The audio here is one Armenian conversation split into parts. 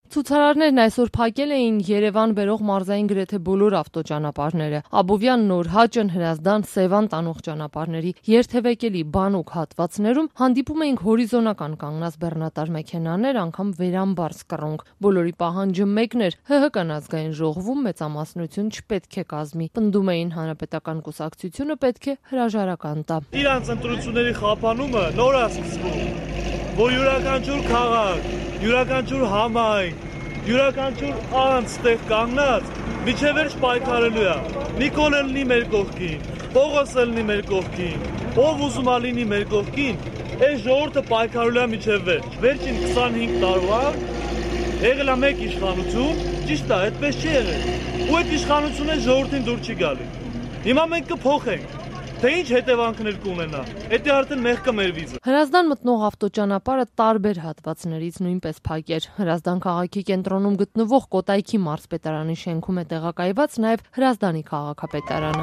Ցուցարարներն այսօր փակել էին Երևան բերող մարզային գրեթե բոլոր ավտոճանապարհները։ Աբովյան, Նորհաճն, Հրազդան, Սևան տանող ճանապարհների երթևեկելի բանուկ հատվածներում հանդիպում էինք հորիզոնական կանգնած բեռնատար մեքենաներ, անգամ վերամբարձ կռունկ։ Բոլորի պահանջը մեկն էր՝ ՀՀԿ-ն ազգային ժողովում մեծամասնություն չպետք է կազմի։ Պնդում էին Հանրապետական կուսակցությունը պետք է հրաժարական տա։ Իրանց ընտրությունների խափանումը նոր է սկսվում, որ յուրաքանչյուր քաղաք, յուրաքանչյուր համայնք, յուրաքանչյուր անց տեղ կանգնած միջև վերջ պայքարելու է։ Նիկոլը լինի մեր կողքին, Պողոսը լինի մեր կողքին, ով ուզում է լինի մեր կողքին, այս ժողովուրդը պայքարելու է միջև վերջ։ Վերջին 25 տարվա եղել է մեկ իշխանություն, ճիշտ է, այդպես չի եղել։ Ու այդ իշխանությունը ժողովրդին դուր չի գալի։ Հիմա մենք կփոխենք։ Թե ինչ հետևանքներ կունենա, դա արդեն մեղքը մեր վիզը։ Հրազդան մտնող ավտոճանապարհը տարբեր հատվածներից նույնպես փակ էր։ Հրազդան քաղաքի կենտրոնում գտնվող Կոտայքի մարզպետարանի շենքում է տեղակայված նաև Հրազդանի քաղաքապետարանը։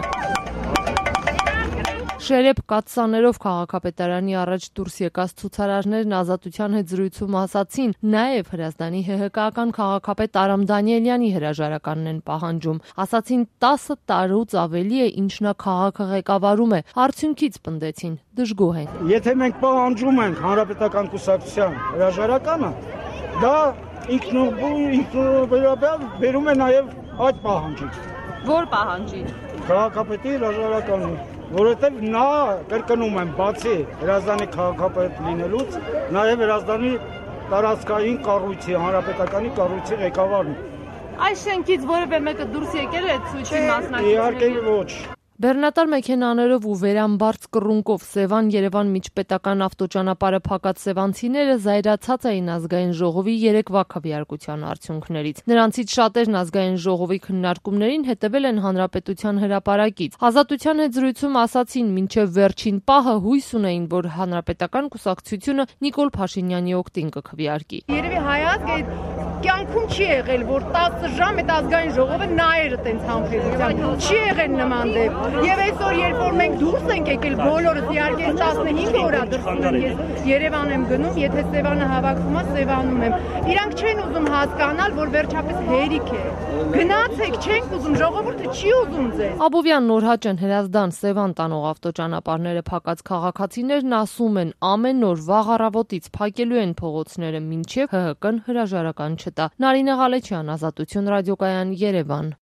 Շերեփ կաթսաներով քաղաքապետարանի առաջ դուրս եկած ցուցարարներն Ազատության հետ զրույցում ասացին, նաև Հրազդանի ՀՀԿ-ական քաղաքապետ Արամ Դանիելյանի հրաժարականն են պահանջում։ Ասացին 10 տարուց ավելի է, ինչ նա քաղաքը ղեկավարում է։ Արդյունքից պնդեցին, դժգոհ են։ Եթե մենք պահանջում ենք Հանրապետական կուսակցության հրաժարականը, դա ինքնուրույնաբար բերում է նաև այդ պահանջից։ Որ պահանջի։ Քաղաքապետի հրաժարականը, որովհետև նա, կրկնում եմ, բացի Հրազդանի քաղաքապետ լինելուց, նաև Հրազդանի տարածքային կառույցի, հանրապետականի կառույցի ղեկավարն է։ Այս շենքից որևէ մեկը դուրս եկել է ցույցի մասնակցել։ Իհարկե ոչ։ Բեռնատար մեքենաներով ու վերամբարձ կռունկով Սևան-Երևան միջպետական ավտոճանապարհը փակած սևանցիները զայրացած էին ազգային ժողովի երեկվա քվեարկության արդյունքներից։ Նրանցից շատերն ազգային ժողովի քննարկումներին հետևել են հանրապետության հրապարակից։ Ազատության հետ զրույցում ասացին, մինչև վերջին պահը հույս ունեին, որ հանրապետական կուսակցությունը Նիկոլ Փաշինյանի օգտին կքվեարկի։ Երևի հայազգ այդ կյանքում չի եղել, որ 10 ժամ այդ ազգային ժողովը նայեր այդպես համբերությամբ։ Չի եղել նման դեպք։ Եվ այսօր, երբ որ մենք դուրս ենք եկել բոլորս, իհարկե 15 օր դրսում եմ, ես Երևան եմ գնում, եթե Սևանը հավաքվում է, Սևանում եմ։ Իրանք չեն ուզում հասկանալ, որ վերջապես հերիք է։ Գնացեք, չենք ուզում, ժողովուրդը չի ուզում ձեզ։ Աբովյան, Նորհաճն, Հրազդան, Սևան տանող ավտոճանապարհները փակած քաղաքացիներն ասում են, ամեն օր վաղ առավոտից փակելու են փողոցները, մինչև ՀՀԿ-ն հրաժարական չտա։ Նարինե Ղալեչյան, Ազատություն ռադիոկայան, Երևան։